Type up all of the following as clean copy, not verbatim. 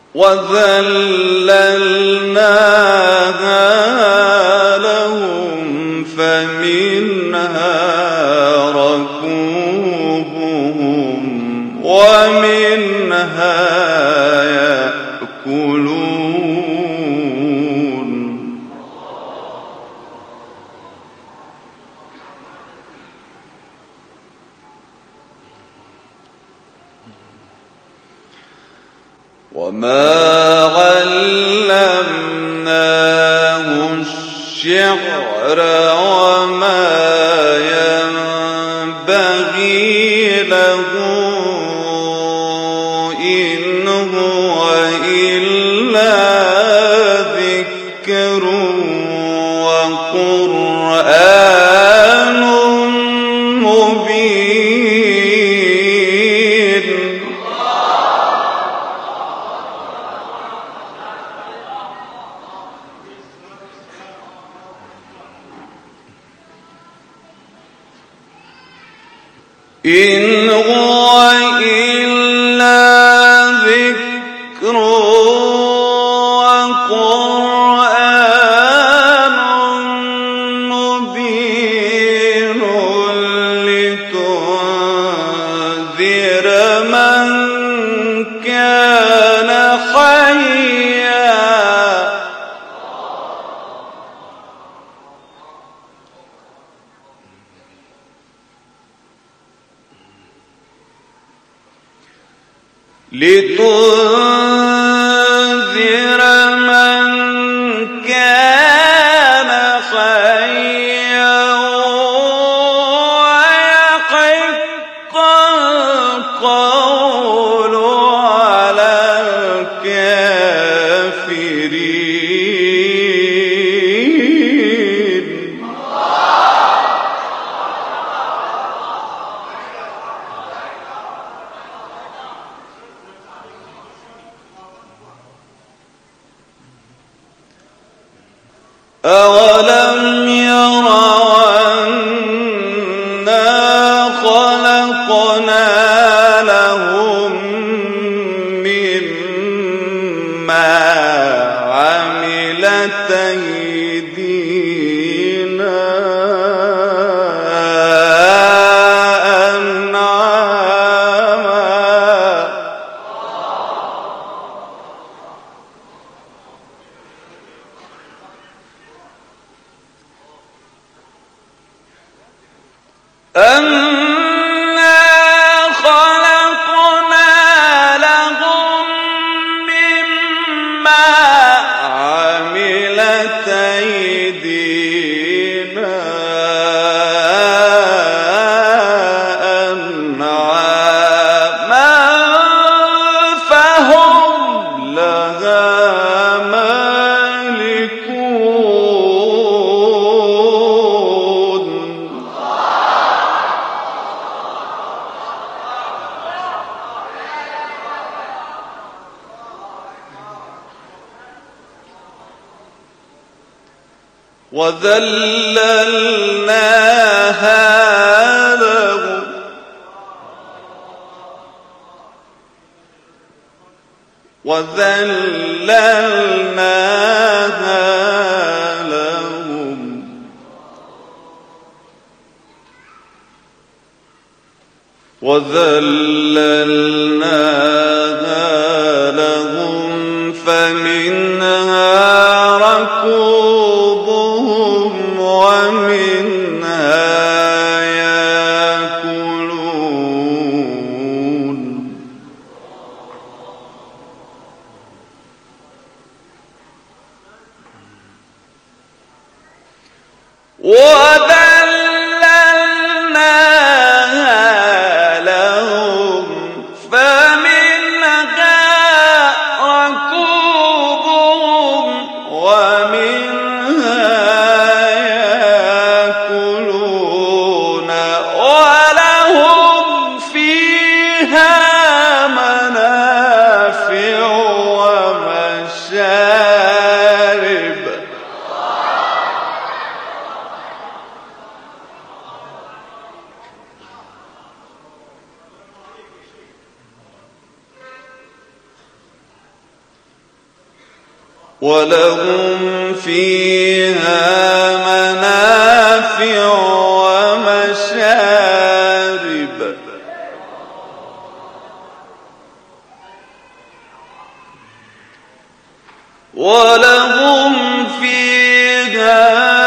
وذللناها لهم فمنها ركوبهم ومنها يأكلون. وما علمناه الشعر وما ينبغي له إن هو إلا ذكر وقرآن مبين. إن هو إلا ذكر وقرآن مبين لتنذر من كان حيا لتنذر من كان حيا ويحق القول على الكافرين. أولم يروا أنا خلقنا لهم مما عملت أيدينا أنا خلقنا لهم مما عملت أيدينا أنعاما فهم لها وذللناها لهم فمنها ركوبهم ومنها يأكلون. وذللناها لهم فمنها ولهم فيها منافع ومشارب ولهم فيها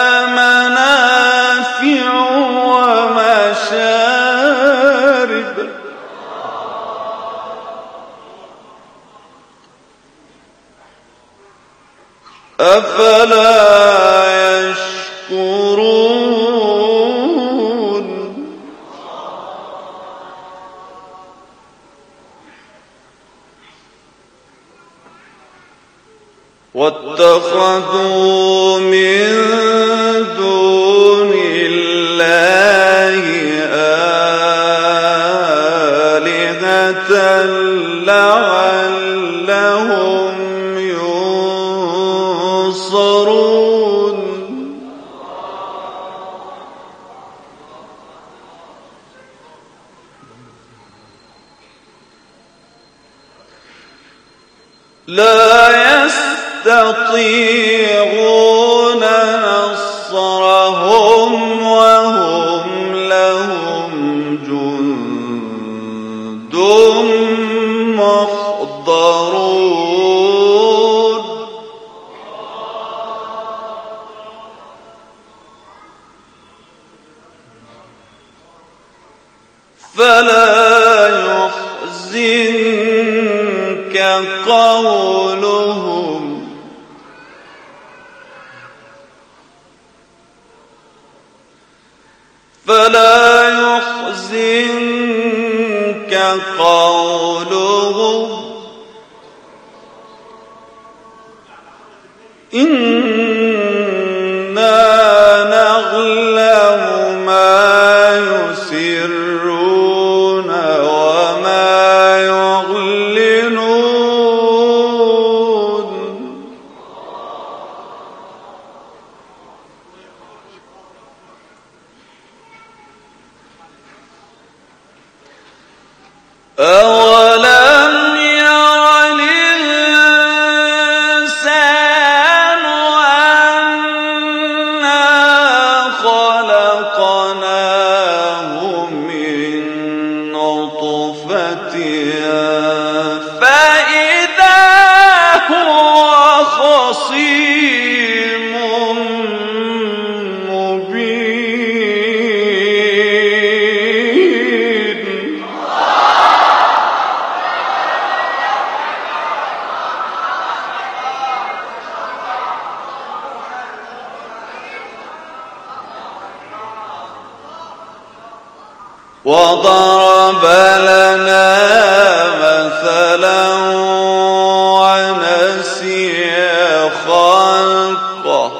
منافع ومشارب أفلا يشكرون واتخذوا من دون الله آلهة لعلهم ينصرون لا يستطيعون نصرهم وهم لهم جند محضرون فلا يحزنك قولهم إنا نعلم ما يسرون وما يعلنون أولم ير الإنسان أنا خلقناه من نطفة فإذا هو خصيم مبين وضرب لنا مثلا ونسي خلقه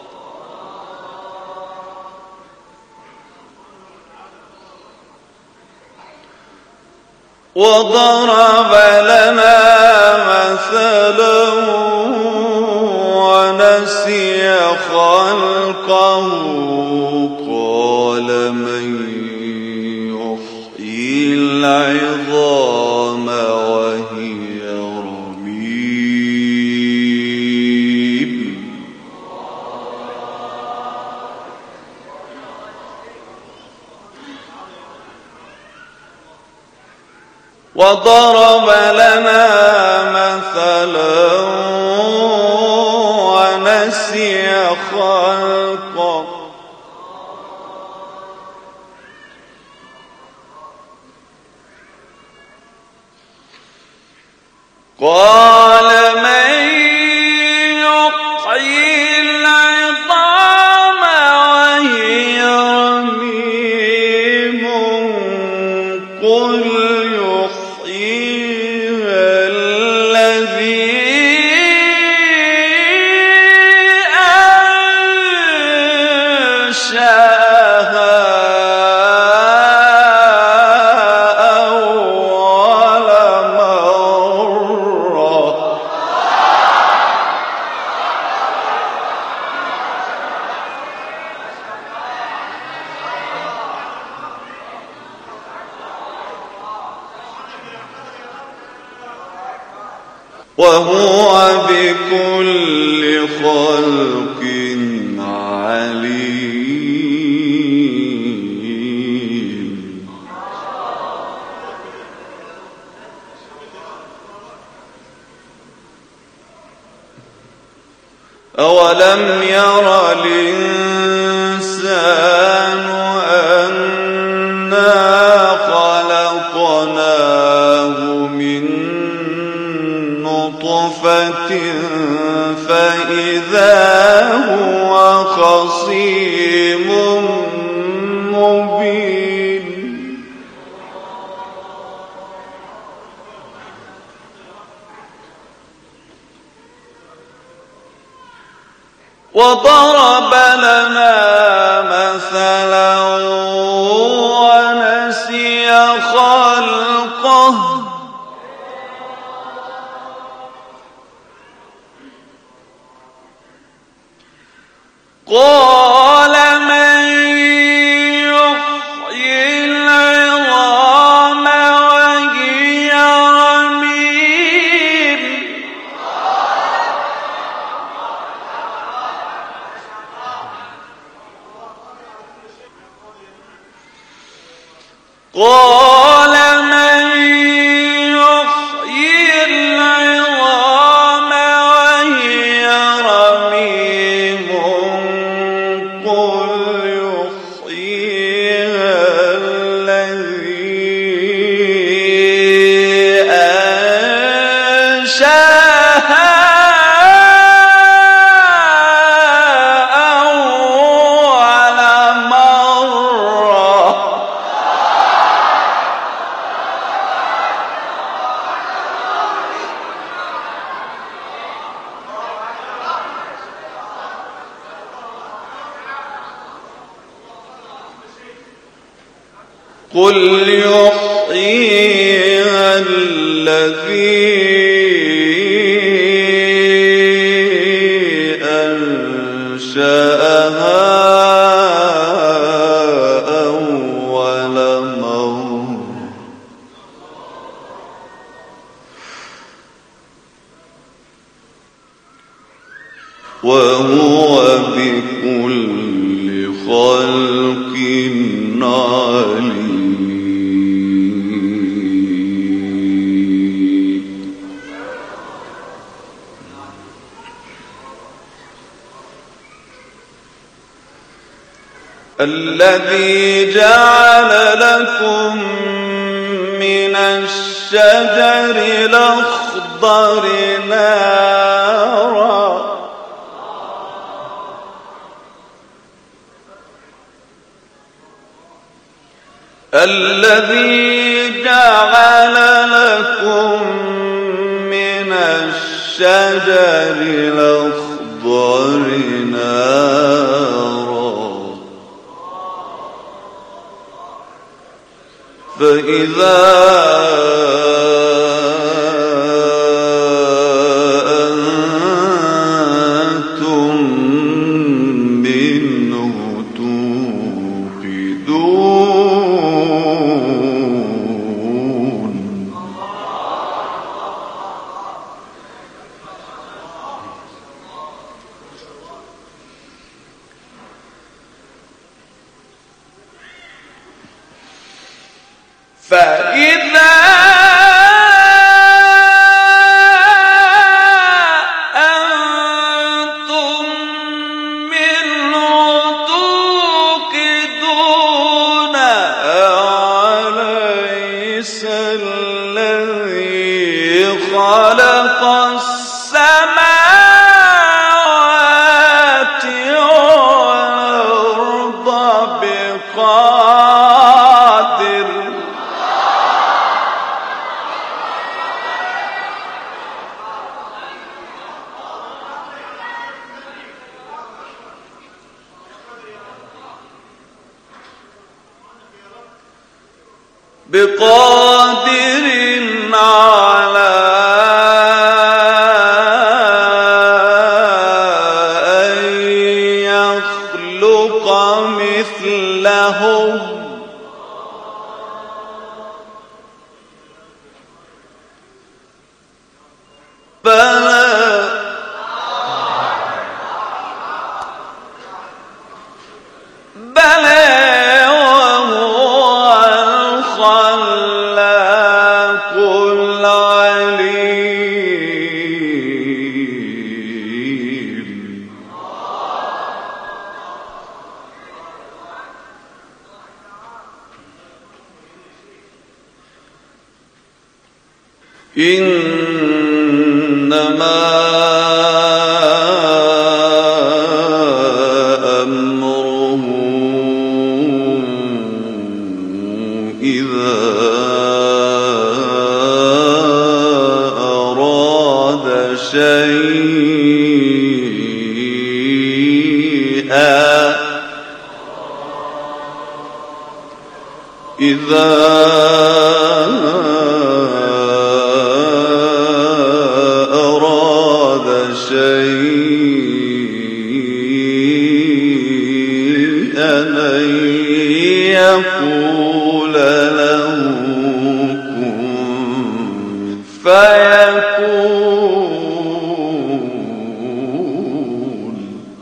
وضرب لنا مثلا ونسي خلقه قال من يحيي العظام وهي رميم وضرب لنا مثلا ونسي خلقه قال من يحيي العظام وهي رميم قل يحييها الذي أنشأها أول مرة وهو بكل خلق عليم. أولم ير الإنسان أنا خلقناه من نطفة فإذا هو خصيم مبين. وضرب لنا مثلا ونسي خلقه قال من يحيي العظام وهي رميم قال من يحيي العظام وهي رميم قل يحييها الذي أنشأها أول مرة قل يحييها الذي أنشأها أول مرة وهو بكل خلق عليم. الذي جعل لكم من الشجر الأخضر نارا الذي جعل لكم من الشجر الأخضر نارا فإذا أنتم منه توقدون. فإذا أنتم منه توقدون أوليس الذي خلق السماوات والأرض بقادر على أن يخلق مثلهم الخلاق العليم إنما أمره إذا أراد شيئا أن يقول له كن فيكون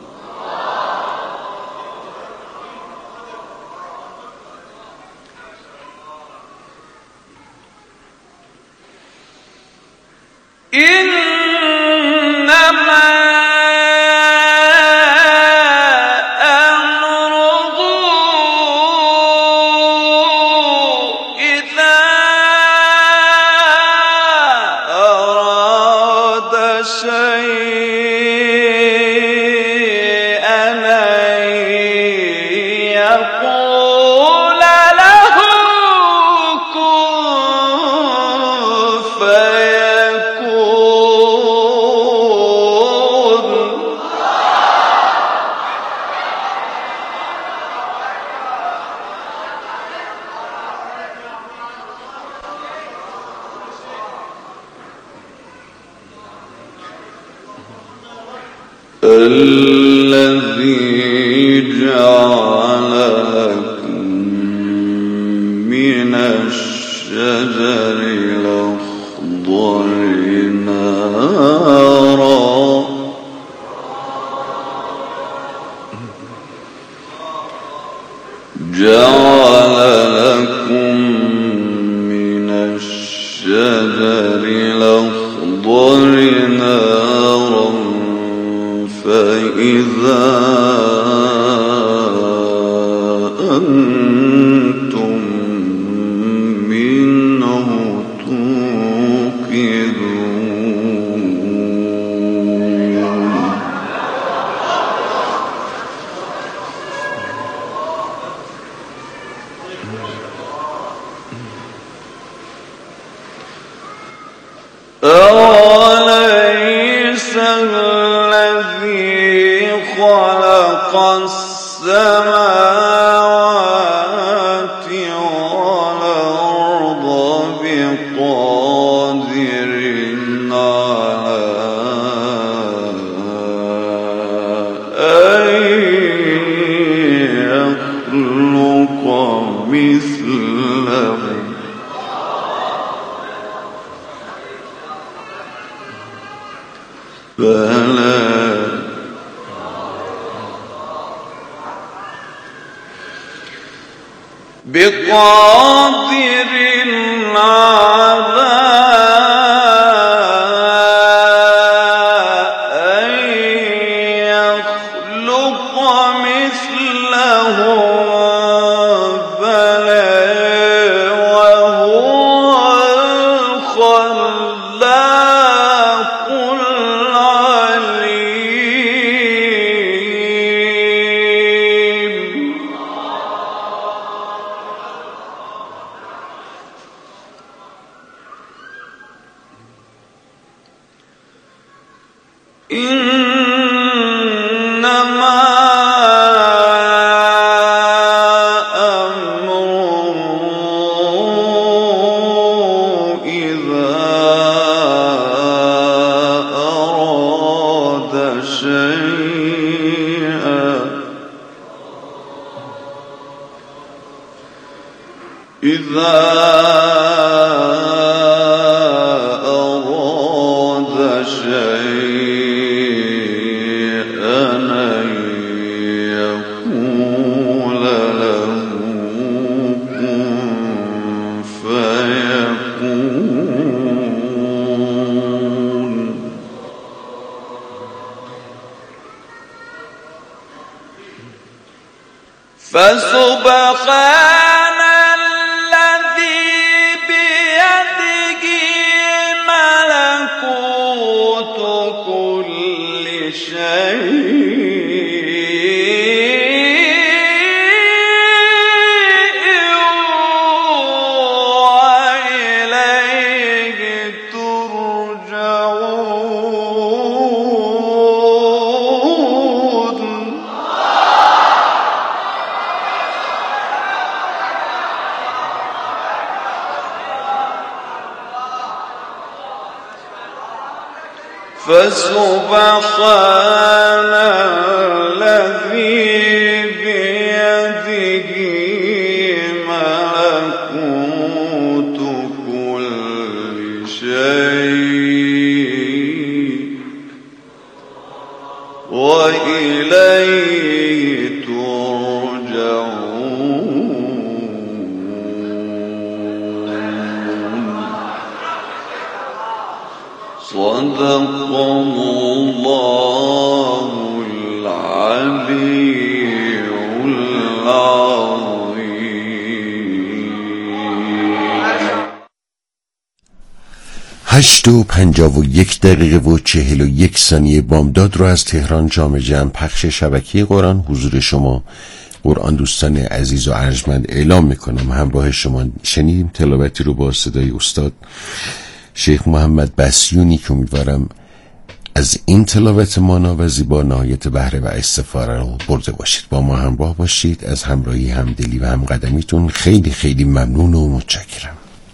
إنما الذي جعل لكم من الشجر الأخضر نارا جعل لكم من الشجر الأخضر نارا فإذا أنتم منه توقدون أوليس الذي خلق السماوات والأرض بقادر على أن يخلق مثلهم بلى بقادر على أن يخلق مثلهم بلى وهو الخلاق العليم إنما أمره إذا أراد شيئا أراد شيئا فسبحان الذي بيده ملكوت كل شيء وإليه ترجعون. فسبحان الذي بيده ملكوت كل شيء وإليه ترجعون. صدق الله العلي العظيم. 8:51 بامداد رو از تهران جام جم پخش شبکه قرآن حضور شما قرآن دوستان عزیز و ارجمند اعلام میکنم. همراه شما شنیدیم تلاوتی رو با صدای استاد شیخ محمد بسیونی که امیدوارم از این تلاوت مانا و زیبا نهایت بهره و استفاده رو برده باشید. با ما همراه باشید. از همراهی، همدلی و همقدمیتون خیلی خیلی ممنون و متشکرم.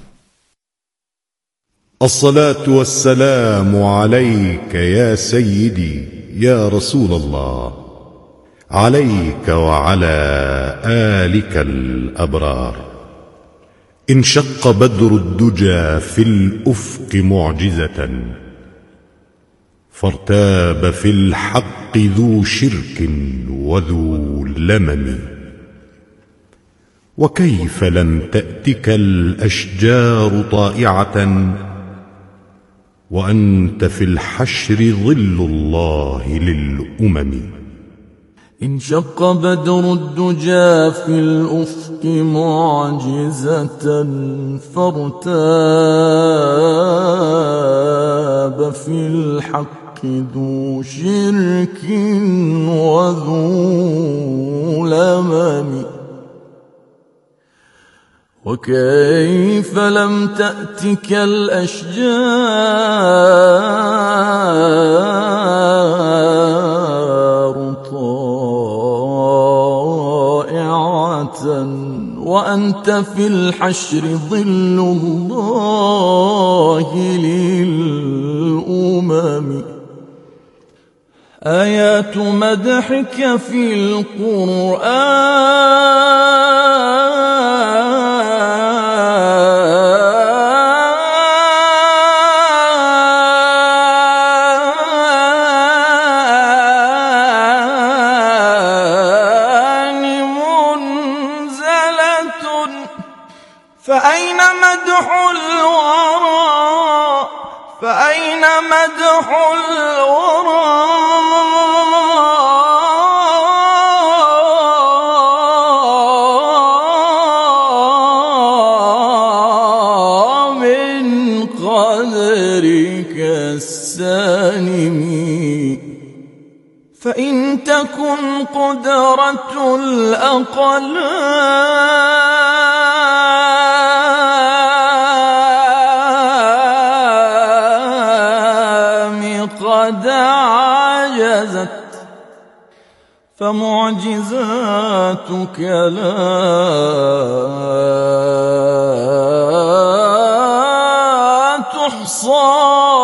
الصلاة والسلام عليك يا سيدي يا رسول الله، عليك وعلى آلك الأبرار. انشق بدر الدجى في الأفق معجزة، فارتاب في الحق ذو شرك وذو لمم. وكيف لم تأتك الأشجار طائعة وأنت في الحشر ظل الله للأمم. انشق بدر الدجى في الأفق معجزة، فارتاب في الحق ذو شرك وذو لمم. وكيف لم تأتك الأشجار طائعة وأنت في الحشر ظل الله للأمم. آيات مدحك في القرآن منزلة، فأين مدح الورى، فأين مدح الورى من قدرك السانم. فإن تكن قدرة الأقلام قد عجزت، فمعجزاتك لا تحصى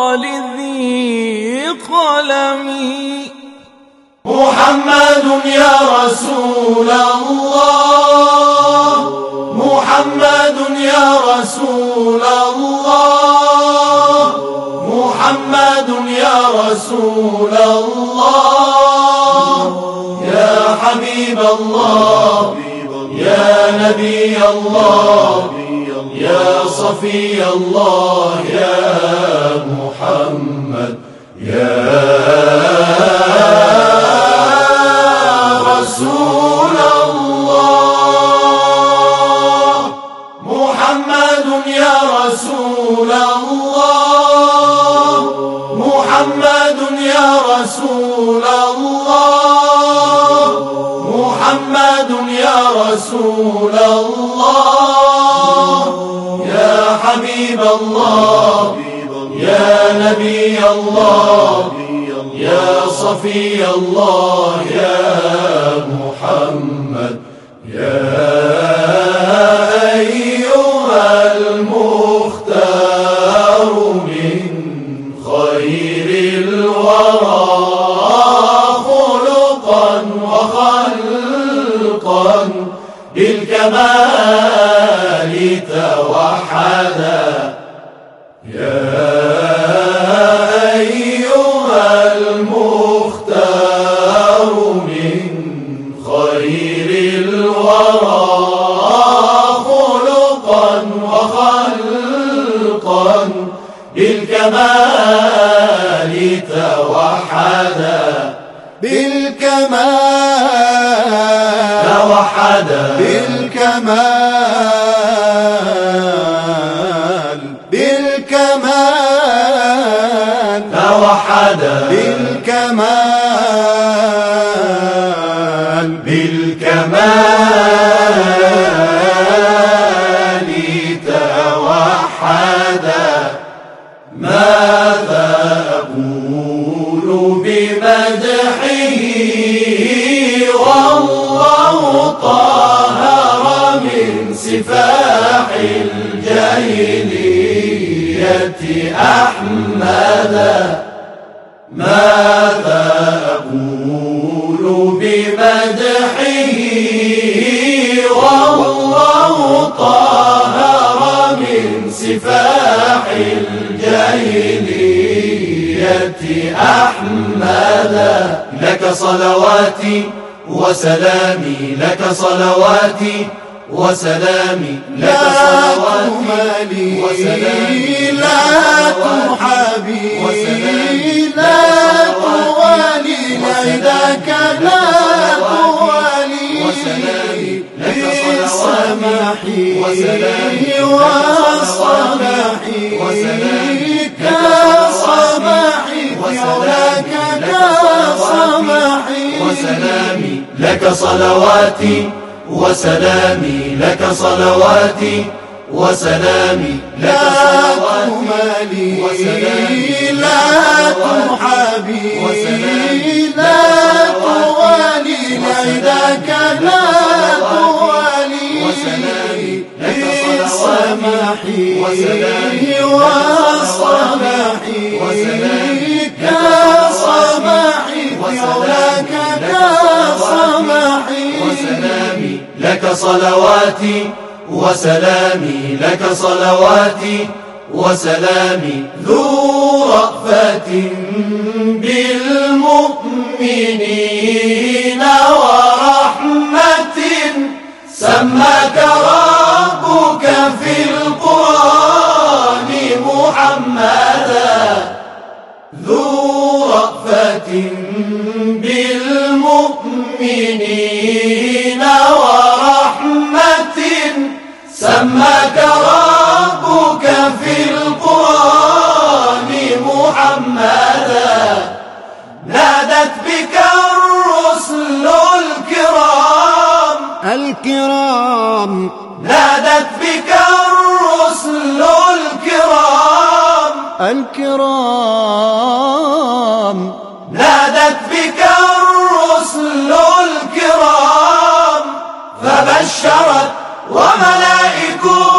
لذي قلم. محمد يا رسول الله، محمد يا رسول الله، محمد يا رسول الله، يا حبيب الله، يا نبي الله، يا صفي الله، يا محمد يا رسول الله. يا رسول الله محمد يا رسول الله محمد يا رسول الله يا حبيب الله يا نبي الله يا صفي الله يا محمد يا أيها المختار من خير الورى خلقا وخلقا بالكمال توحدا يا أيها المختار من خير الورى خلقا وخلقا بالكمال توحدا بالكمال توحدا بالكمال بالكمال توحدا بالكمال بالكمال توحدا ماذا أقول بمدحه والله طهر من سفاح الجاهلية أحمدا ماذا أقول بمدحه والله طهر من سفاح الجاهلية أحمدا لك صلواتي وسلامي لك صلواتي وسلامي لك صلواتي وسلامي لا تحابي لا توالي لعداك لا توالي وسلامي لك بالسماحي وسلامي والصباحي وسلامي كالصباحي علاك كالصباحي وسلامي لك صلواتي وسلامي لك صلواتي وسلامي لك صلواتي وسلامي لا تحابي وسلامي لا توالي لعداك لا توالي وسلامي لك بالسماحي وسلامي والصباحي وسلامي كالصباحي علاك كالصباحي وسلامي لك صلواتي وسلامي لك صلواتي وسلامي ذو رأفة بالمؤمنين ورحمة سماك ربك في القرآن محمدا ذو رأفة بالمؤمنين ورحمة سماك ربك في القرآن محمدا نادت بك الرسل الكرام نادت بك الرسل الكرام نادت بك الرسل الكرام فبشرت وملائكة